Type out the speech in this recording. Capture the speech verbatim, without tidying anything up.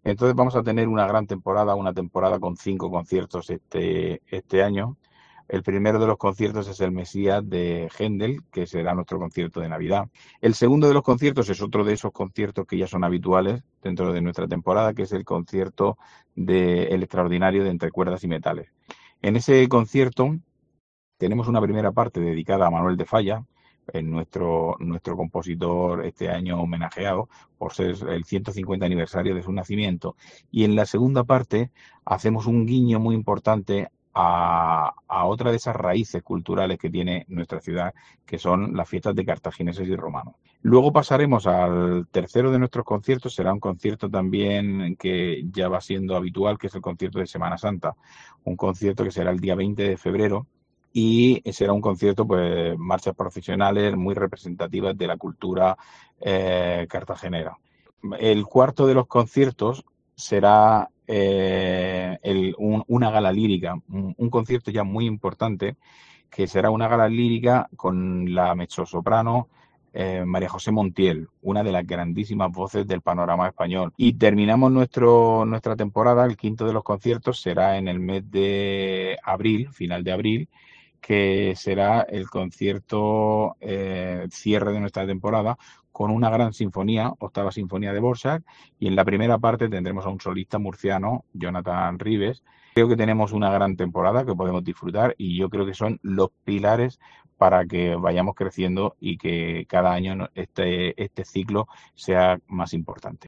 Entonces vamos a tener una gran temporada, una temporada con cinco conciertos este, este año. El primero de los conciertos es el Mesías de Händel, que será nuestro concierto de Navidad. El segundo de los conciertos es otro de esos conciertos que ya son habituales dentro de nuestra temporada, que es el concierto de El Extraordinario de Entre Cuerdas y Metales. En ese concierto tenemos una primera parte dedicada a Manuel de Falla, en nuestro, nuestro compositor este año homenajeado por ser el ciento cincuenta aniversario de su nacimiento. Y en la segunda parte hacemos un guiño muy importante a, a otra de esas raíces culturales que tiene nuestra ciudad, que son las fiestas de cartagineses y romanos. Luego pasaremos al tercero de nuestros conciertos, será un concierto también que ya va siendo habitual, que es el concierto de Semana Santa, un concierto que será el día veinte de febrero y será un concierto, pues, marchas profesionales muy representativas de la cultura eh, cartagenera. El cuarto de los conciertos será eh, el, un, una gala lírica, un, un concierto ya muy importante, que será una gala lírica con la mezzosoprano eh, María José Montiel, una de las grandísimas voces del panorama español. Y terminamos nuestro, nuestra temporada, el quinto de los conciertos será en el mes de abril, final de abril, que será el concierto eh, cierre de nuestra temporada con una gran sinfonía, octava sinfonía de Dvořák, y en la primera parte tendremos a un solista murciano, Jonathan Rives. Creo que tenemos una gran temporada que podemos disfrutar y yo creo que son los pilares para que vayamos creciendo y que cada año este, este ciclo sea más importante.